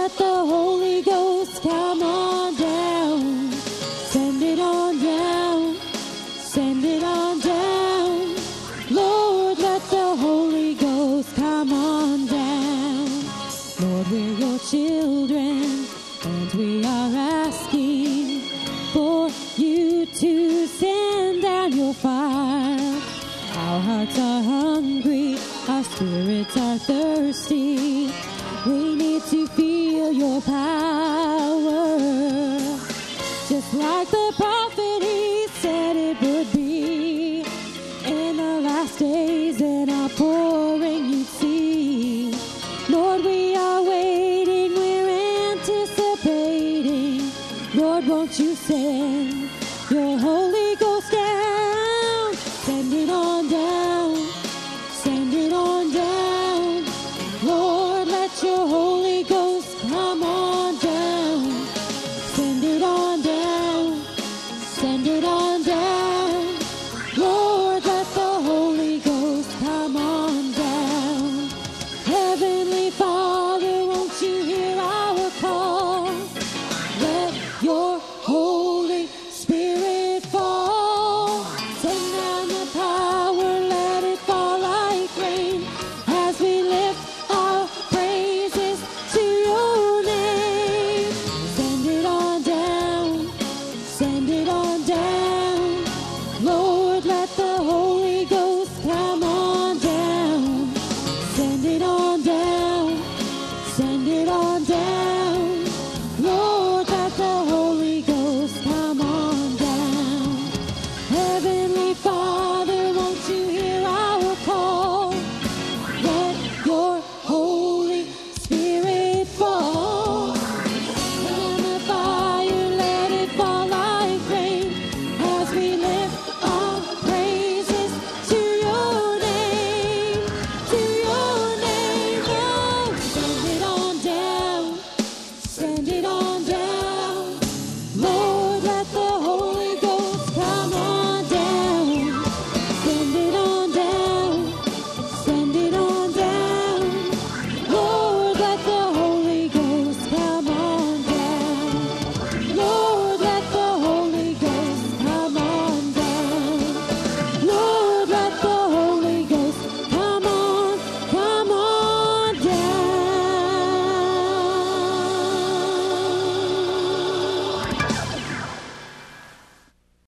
let the Holy Ghost come on down. Send it on down. Send it on down. Lord, let the Holy Ghost come on down. Lord, we're your children, and we are asking for you to send down your fire. Our hearts are hungry, our spirits are thirsty. We need to feel your power. Just like the prophet, he said it would be in the last days.